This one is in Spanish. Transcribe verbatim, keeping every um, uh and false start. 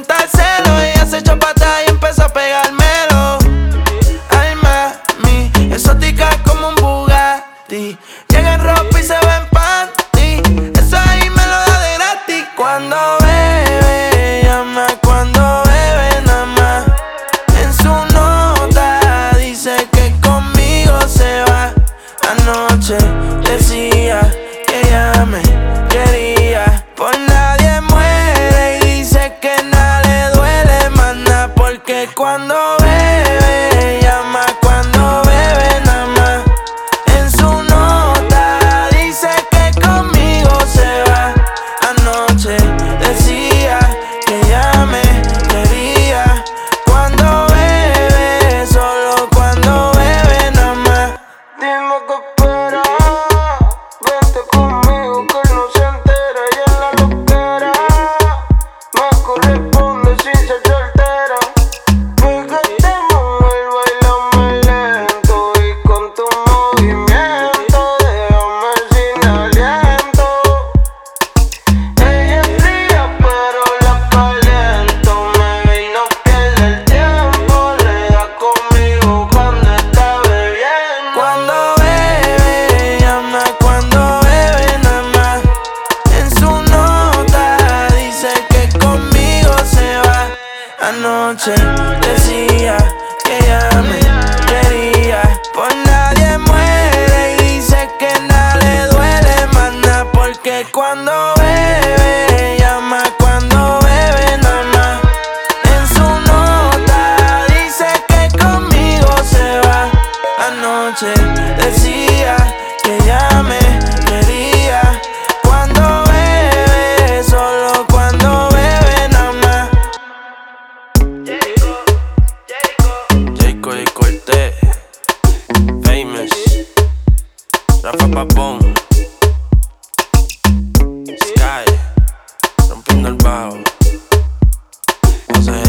sienta celo. Ella se echó pa' atrás y empezó a pegármelo. Ay, mami, exótica como un Bugatti. Llega en ropa y se ve en panty. Eso ahí me lo da de gratis. Cuando bebe, llama cuando bebe nada más. En su nota dice que conmigo se va. Anoche decía que ella me quería. Por nadie muere y dice que nada le duele más nada. Porque cuando bebe, llama cuando bebe nada más. En su nota dice que conmigo se va. Anoche decía que ella me quería. Cuando bebe, solo cuando bebe nada más. Dime qué espera, vente conmigo que no se entera. Y en la loquera me corresponde sin ser soltera. Pegatemos el bailame lento y con tu movimiento déjame sin aliento. Ella es fría pero la caliento. Me ve y no pierde el tiempo. Le da conmigo cuando está bebiendo. Cuando bebe, llama cuando bebe nada más. En su nota dice que conmigo se va. Anoche decía que ella me quería. Por nadie muere y dice que nada le duele más nada. Porque cuando bebe, llama cuando bebe nada más. En su nota dice que conmigo se va. Anoche decía que ella me quería. Cuando bebe, solo cuando bebe nada más. Jayco y Cortez, Famous, Rafa Papón, Sky, rompiendo el bajo. José